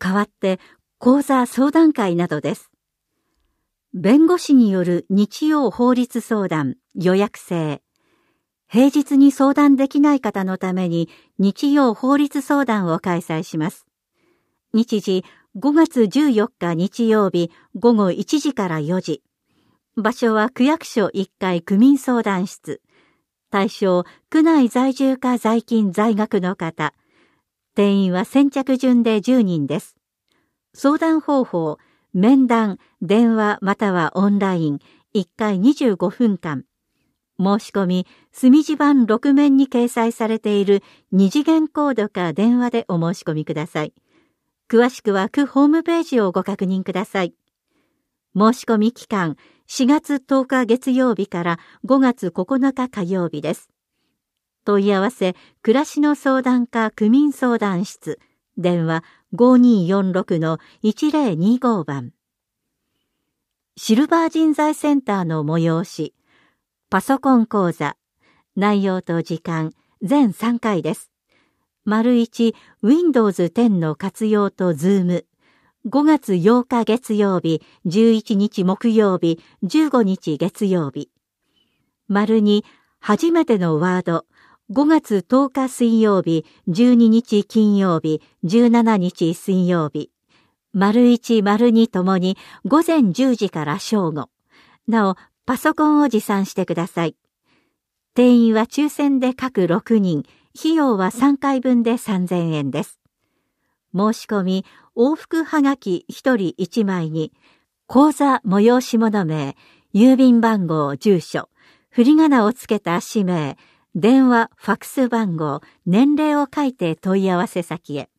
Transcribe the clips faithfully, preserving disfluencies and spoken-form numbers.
代わって講座相談会などです。弁護士による日曜法律相談予約制。平日に相談できない方のために日曜法律相談を開催します。日時ごがつじゅうよっか日曜日ごごいちじからよじ。場所は区役所いっかい区民相談室。対象、区内在住か在勤在学の方。定員は先着順でじゅうにんです。相談方法、面談、電話またはオンライン、いっかいにじゅうごふんかん。申し込み、墨字盤ろく面に掲載されている二次元コードか電話でお申し込みください。詳しくは区ホームページをご確認ください。申し込み期間、しがつとおか月曜日からごがつここのか火曜日です。問い合わせ、暮らしの相談課区民相談室、電話 ごにーよんろくのいちぜろにご 番。シルバー人材センターの催し、パソコン講座、内容と時間、全さんかいです。丸いち、ウィンドウズテンの活用とズーム。ごがつようか月曜日、じゅういちにち木曜日、じゅうごにち月曜日。丸に、初めてのワード。ごがつとおか水曜日、じゅうににち金曜日、じゅうしちにち水曜日。丸いち、丸にともに午前じゅうじから正午。なお、パソコンを持参してください。定員は抽選で各ろくにん、費用はさんかいぶんでさんぜんえんです。申し込み、往復はがきひとりいちまいに、講座催し物名、郵便番号、住所、振り仮名をつけた氏名、電話、ファクス番号、年齢を書いて問い合わせ先へ。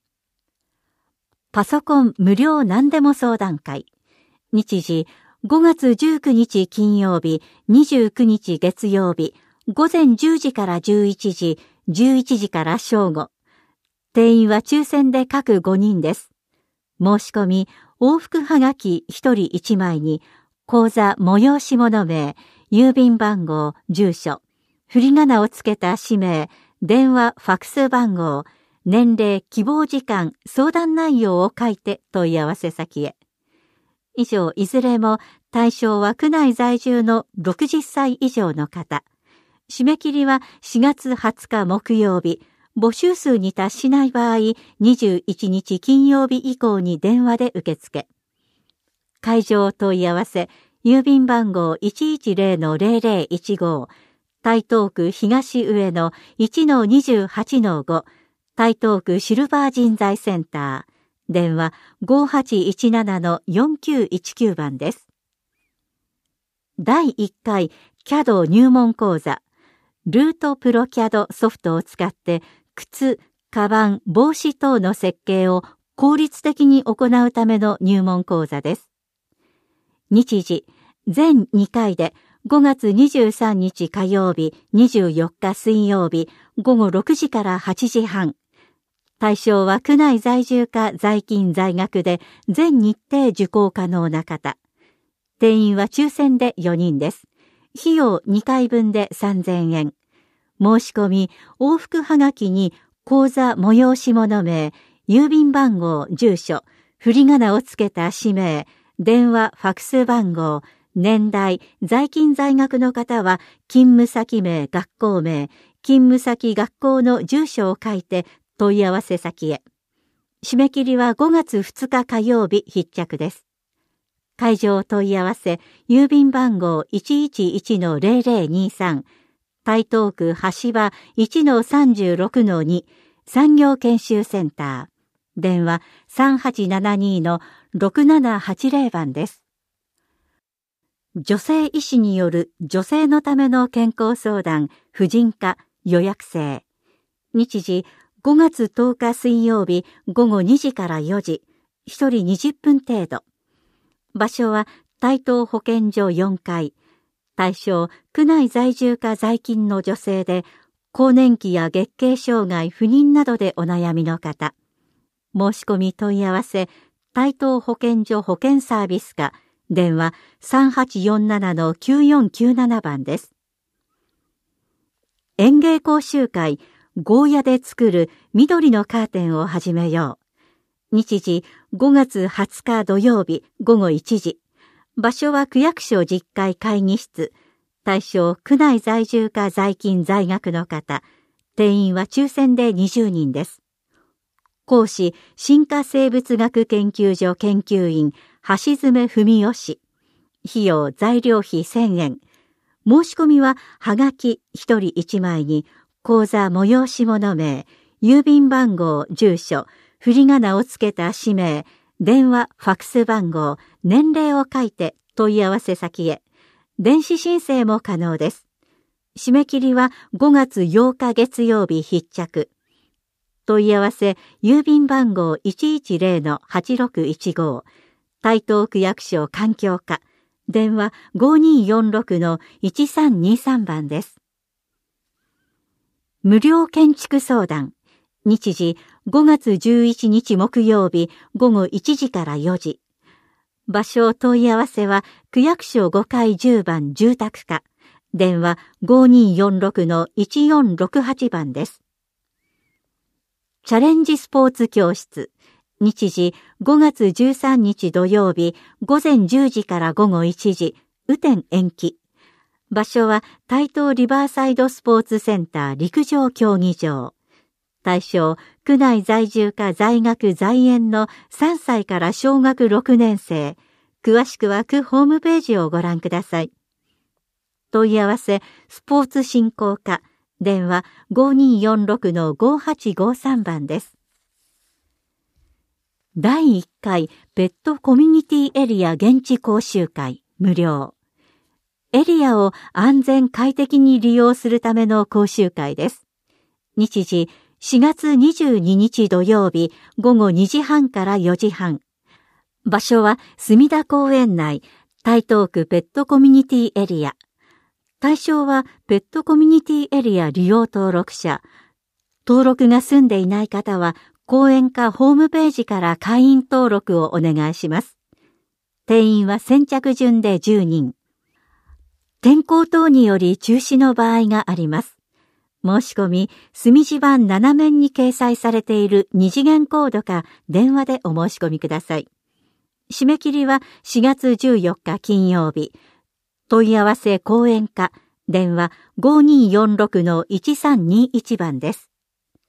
パソコン無料何でも相談会。日時、ごがつじゅうくにち金曜日、にじゅうくにち月曜日、午前じゅうじからじゅういちじ、じゅういちじから正午。定員は抽選で各ごにんです。申し込み、往復はがきひとりいちまいに、講座催し物名、郵便番号、住所、振り仮名をつけた氏名、電話、ファクス番号、年齢、希望時間、相談内容を書いて問い合わせ先へ。以上、いずれも対象は区内在住のろくじゅっさい以上の方。締め切りはしがつはつか木曜日。募集数に達しない場合、にじゅういちにち金曜日以降に電話で受付。会場問い合わせ、郵便番号 いちいちぜろのぜろぜろいちご、台東区東上野 いちのにじゅうはちのご、台東区シルバー人材センター、電話 ごはちいちななのよんきゅういちきゅう 番です。だいいっかい キャド 入門講座、ルートプロキャドソフトを使って、靴、カバン、帽子等の設計を効率的に行うための入門講座です。日時、全にかいでごがつにじゅうさんにち火曜日、にじゅうよっか水曜日、ごごろくじからはちじはん。対象は区内在住か在勤在学で全日程受講可能な方。定員は抽選でよにんです。費用にかいぶんでさんぜんえん。申し込み、往復はがきに講座催し物名、郵便番号、住所、振り仮名をつけた氏名、電話、ファクス番号、年代、在勤在学の方は勤務先名、学校名、勤務先学校の住所を書いて問い合わせ先へ。締め切りはごがつふつか火曜日必着です。会場問い合わせ、郵便番号 いちいちいちのぜろぜろにさん、台東区橋場 いちのさんじゅうろくのに 産業研修センター。電話 さんはちななにのろくななはちぜろ 番です。女性医師による女性のための健康相談、婦人科予約制。日時ごがつとおか水曜日ごごにじからよじ、ひとりにじゅっぷん程度。場所は台東保健所よんかい。対象、区内在住か在勤の女性で、更年期や月経障害、不妊などでお悩みの方。申し込み問い合わせ、台東保健所保健サービス課、電話 さんはちよんななのきゅうよんきゅうなな 番です。園芸講習会、ゴーヤで作る緑のカーテンを始めよう。 日時ごがつはつか土曜日ごごいちじ。場所は区役所じゅっかい会議室。対象区内在住か在勤在学の方。定員は抽選でにじゅうにんです。講師、進化生物学研究所研究員、橋爪文夫氏。費用、材料費せんえん。申し込みは、はがきひとりいちまいに、口座催し物名、郵便番号、住所、振り仮名をつけた氏名、電話、ファクス番号、年齢を書いて問い合わせ先へ。電子申請も可能です。締め切りはごがつようか月曜日必着。問い合わせ、郵便番号 いちいちゼロのはちろくいちご。台東区役所環境課。電話 ごにーよんろくのいちさんにさん 番です。無料建築相談。日時ごがつじゅういちにち木曜日ごごいちじからよじ。場所問い合わせは区役所ごかいじゅうばん住宅課。電話 ごにーよんろくのいちよんろくはち 番です。チャレンジスポーツ教室。日時ごがつじゅうさんにち土曜日ごぜんじゅうじからごごいちじ。雨天延期。場所は台東リバーサイドスポーツセンター陸上競技場。対象、区内在住か在学在園のさんさいから小学ろくねんせい。詳しくは区ホームページをご覧ください。問い合わせ、スポーツ振興課。電話 ごにーよんろくのごはちごさん 番です。だいいっかいペットコミュニティエリア現地講習会無料。エリアを安全快適に利用するための講習会です。日時しがつにじゅうににち土曜日ごごにじはんからよじはん。場所は墨田公園内台東区ペットコミュニティエリア。対象はペットコミュニティエリア利用登録者。登録が済んでいない方は講演かホームページから会員登録をお願いします。定員は先着順でじゅうにん。天候等により中止の場合があります。申し込み、墨字版ななめんに掲載されている二次元コードか電話でお申し込みください。締め切りはしがつじゅうよっか金曜日。問い合わせ講演課、電話 ごにーよんろくのいちさんにいち 番です。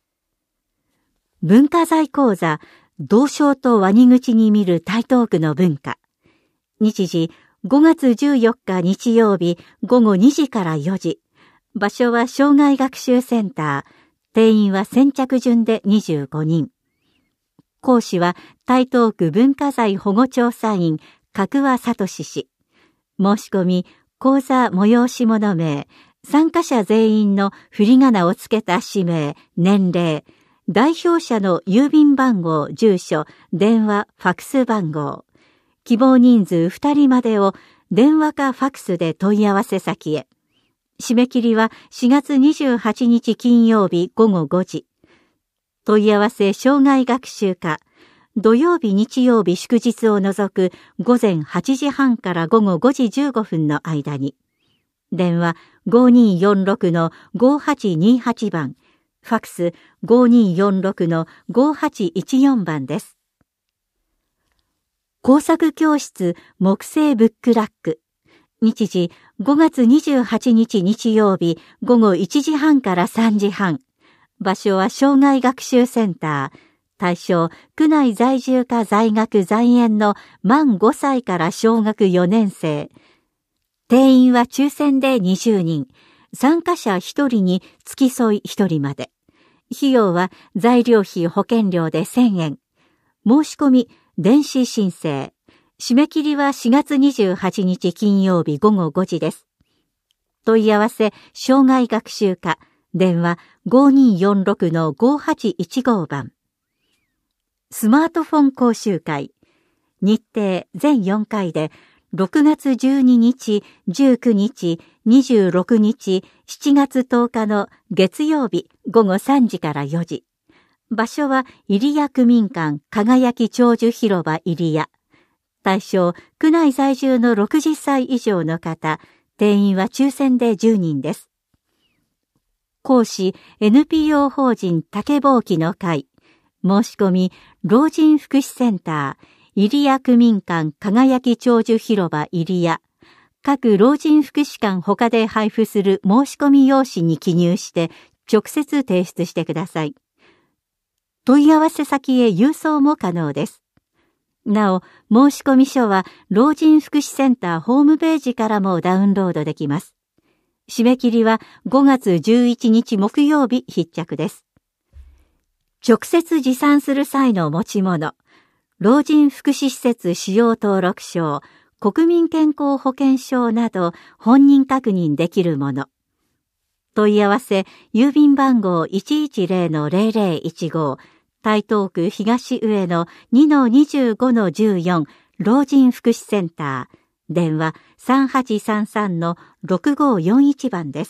文化財講座、銅賞とワニ口に見る台東区の文化。日時ごがつじゅうよっか日曜日ごごにじからよじ。場所は障害学習センター。定員は先着順でにじゅうごにん。講師は台東区文化財保護調査員、角和聡氏。申し込み、講座催し物名、参加者全員の振り仮名をつけた氏名、年齢、代表者の郵便番号、住所、電話、ファクス番号、希望人数ふたりまでを電話かファクスで問い合わせ先へ。締め切りはしがつにじゅうはちにち金曜日ごごごじ。問い合わせ障害学習課。土曜日日曜日祝日を除くごぜんはちじはんからごごごじじゅうごふんの間に。電話 ごにーよんろくのごはちにはち 番。ファクス ごにーよんろくのごはちいちよん 番です。工作教室木製ブックラック。日時ごがつにじゅうはちにち日曜日ごごいちじはんからさんじはん。場所は障害学習センター。対象、区内在住か在学在園の満ごさいから小学よねんせい。定員は抽選でにじゅうにん。参加者ひとりに付き添いひとりまで。費用は材料費保険料でせんえん。申し込み、電子申請。締め切りはしがつにじゅうはちにち金曜日ごごごじです。問い合わせ、障害学習課。電話 ごにーよんろくのごはちいちご 番。スマートフォン講習会。日程全よんかいでろくがつじゅうににち、じゅうくにち、にじゅうろくにち、しちがつとおかの月曜日ごごさんじからよじ。場所は入谷区民館輝き長寿広場入谷。対象、区内在住のろくじゅっさい以上の方、定員は抽選でじゅうにんです。講師 エヌピーオー 法人竹ぼうきの会。 申し込み、老人福祉センター、入谷区民館輝き長寿広場入谷、各老人福祉館他で配布する申し込み用紙に記入して直接提出してください。問い合わせ先へ郵送も可能です。なお、申し込み書は老人福祉センターホームページからもダウンロードできます。締め切りはごがつじゅういちにち木曜日必着です。直接持参する際の持ち物、老人福祉施設使用登録証、国民健康保険証など本人確認できるもの。問い合わせ、郵便番号 いちいちゼロのゼロゼロいちご、台東区東上野 にのにじゅうごのじゅうよん 老人福祉センター。電話 さんはちさんさんのろくごよんいち 番です。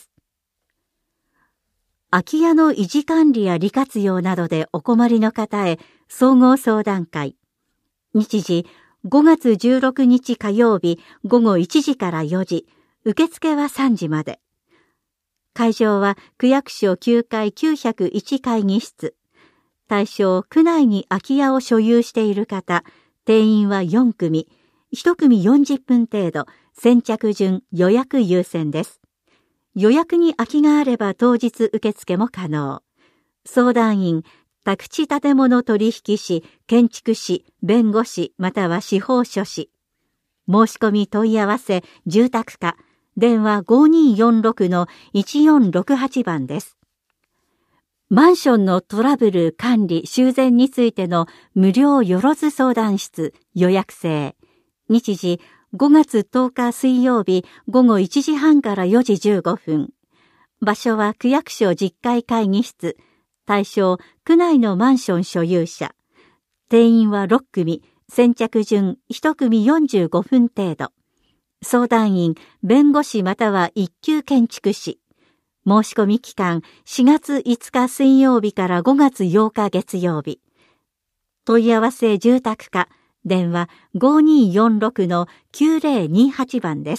空き家の維持管理や利活用などでお困りの方へ総合相談会。日時ごがつじゅうろくにち火曜日ごごいちじからよじ、受付はさんじまで。会場は区役所きゅうかいきゅうひゃくいち会議室。対象、区内に空き家を所有している方、定員はよんくみ。一組よんじゅっぷん程度、先着順予約優先です。予約に空きがあれば当日受付も可能。相談員、宅地建物取引士、建築士、弁護士、または司法書士。申し込み問い合わせ、住宅課、電話ごにーよんろくのいちよんろくはちばんです。マンションのトラブル管理修繕についての無料よろず相談室予約制。日時ごがつとおか水曜日ごごいちじはんからよじじゅうごふん。場所は区役所じゅっかい会議室。対象、区内のマンション所有者。定員はろっくみ、先着順一組よんじゅうごふん程度。相談員、弁護士または一級建築士。申し込み期間しがついつか水曜日からごがつようか月曜日。問い合わせ住宅課。電話ごにーよんろくのきゅうゼロにはちばんです。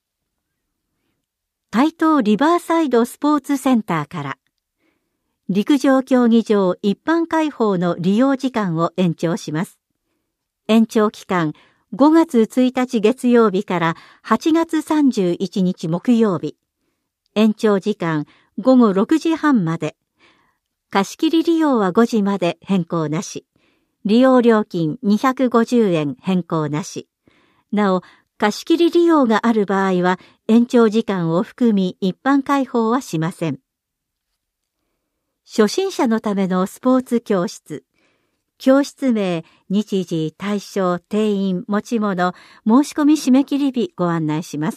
台東リバーサイドスポーツセンターから、陸上競技場一般開放の利用時間を延長します。延長期間ごがつついたち月曜日からはちがつさんじゅういちにち木曜日。延長時間ごごろくじはんまで。貸し切り利用はごじまで変更なし。利用料金にひゃくごじゅうえん変更なし。なお、貸し切り利用がある場合は延長時間を含み一般開放はしません。初心者のためのスポーツ教室。教室名、日時、対象、定員、持ち物、申し込み締め切り日ご案内します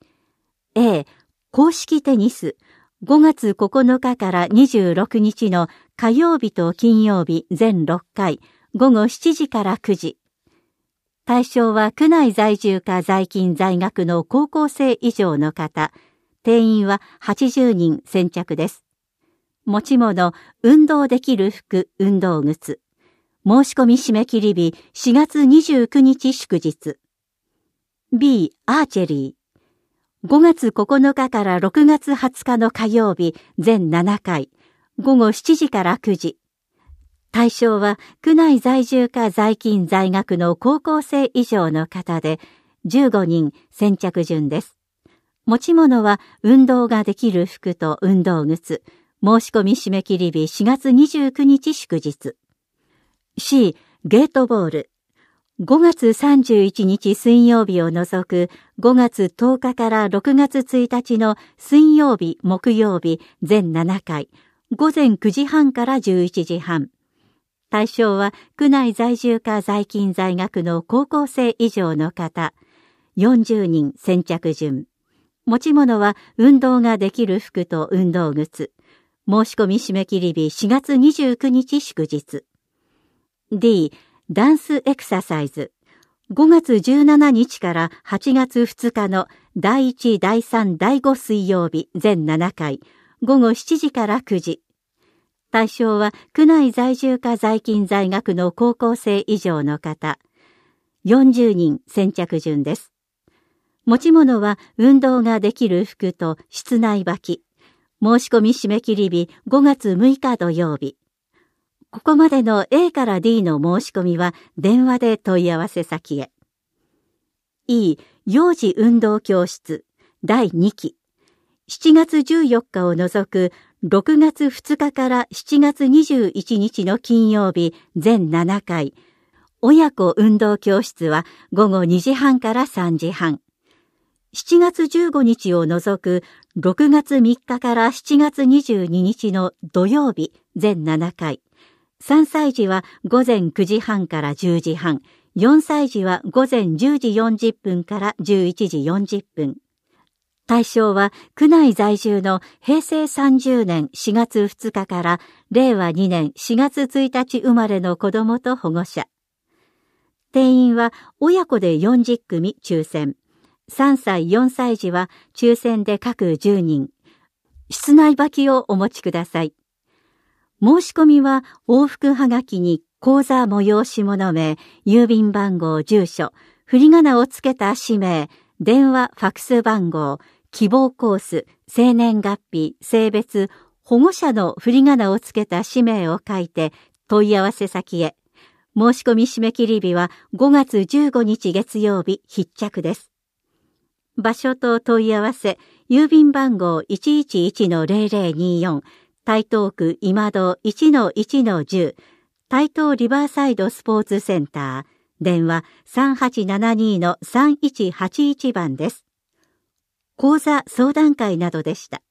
。A、公式テニス。ごがつここのかからにじゅうろくにちの火曜日と金曜日全ろっかい。ごごしちじからくじ。対象は区内在住か在勤在学の高校生以上の方。定員ははちじゅうにん先着です。持ち物、運動できる服、運動靴。申し込み締め切り日しがつにじゅうくにち祝日。B、アーチェリー。ごがつここのかからろくがつはつかの火曜日全ななかい。ごごしちじからくじ。対象は区内在住か在勤在学の高校生以上の方でじゅうごにん先着順です。持ち物は運動ができる服と運動靴。申し込み締め切り日しがつにじゅうくにち祝日。C、ゲートボール。ごがつさんじゅういちにち水曜日を除くごがつとおかからろくがつついたちの水曜日、木曜日全ななかい。ごぜんくじはんからじゅういちじはん。対象は区内在住か在勤在学の高校生以上の方。よんじゅうにん先着順。持ち物は運動ができる服と運動靴。申し込み締め切り日しがつにじゅうくにち祝日。D、ダンスエクササイズ。ごがつじゅうしちにちからはちがつふつかのだいいち、だいさん、だいご水曜日全ななかい。ごごしちじからくじ。対象は区内在住か在勤在学の高校生以上の方。よんじゅうにん先着順です。持ち物は運動ができる服と室内履き。申し込み締め切り日ごがつむいか土曜日。 ここまでの A から D の申し込みは電話で問い合わせ先へ。E、幼児運動教室だいにき。しちがつじゅうよっかを除くろくがつふつかからしちがつにじゅういちにちの金曜日全ななかい。親子運動教室はごごにじはんからさんじはん。しちがつじゅうごにちを除くろくがつみっかからしちがつにじゅうににちの土曜日全ななかい。さんさいじはごぜんくじはんからじゅうじはん。よんさいじはごぜんじゅうじよんじゅっぷんからじゅういちじよんじゅっぷん。対象は区内在住のへいせいさんじゅうねんしがつふつかかられいわにねんしがつついたち生まれの子どもと保護者。定員は親子でよんじゅっくみ抽選。さんさいよんさいじは抽選で各じゅうにん。室内履きをお持ちください。申し込みは往復はがきに口座催し物名、郵便番号、住所、振り仮名をつけた氏名、電話、ファクス番号、希望コース、生年月日、性別、保護者の振り仮名をつけた氏名を書いて問い合わせ先へ。申し込み締め切り日はごがつじゅうごにち月曜日必着です。場所と問い合わせ、郵便番号 いちいちいちのぜろぜろによん、台東区今戸 いちのいちのじゅう、台東リバーサイドスポーツセンター、電話 さんはちななにのさんいちはちいち 番です。講座相談会などでした。